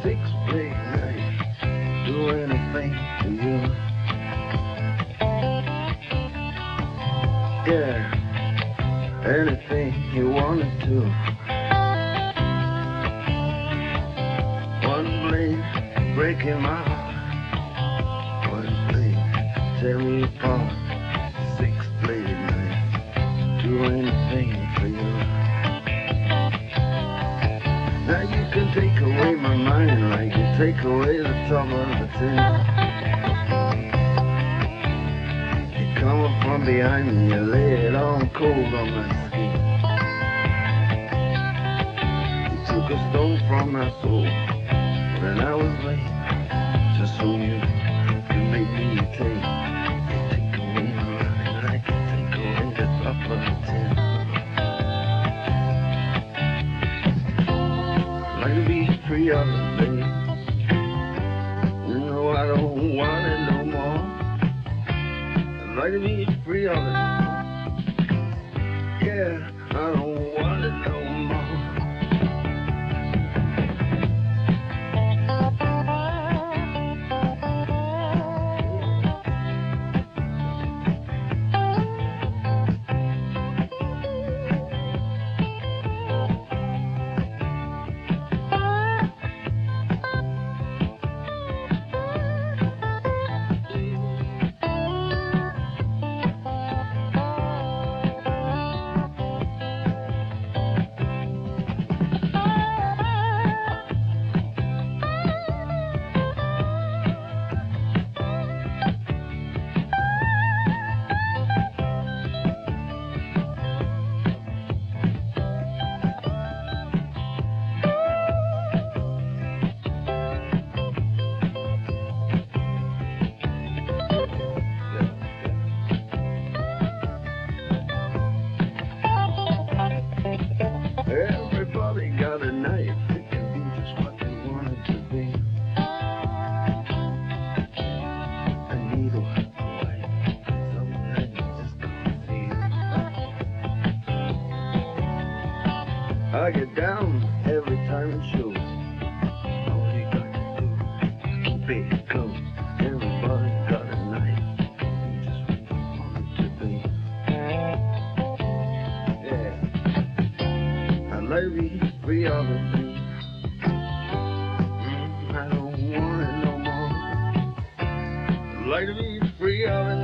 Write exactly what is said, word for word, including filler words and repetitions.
six plate night, do anything for you. Yeah, anything you wanted to. One blade breaking my heart, one blade tear me apart. Six plate night, do anything for you. Now you can take away my mind like you take away the top of the tin. You come up from behind me, you lay it on cold on my skin. You took a stone from my soul when I was late, just so you could make me a tape. You take away my mind like you take away the top of the tin. Like to be free of the day. You know I don't want it no more. I'd like to be free of it. Yeah, I don't want it no more. Everybody got a knife, it can be just what they want it to be. A needle, a light, something that you just can't feel. I get down every time it shows. All you got to do is keep it close. Everybody got a knife, it can be just what they want it to be. Yeah, I'd like to be free of the thing. Mm, I don't want it no more. I'd like to be free of it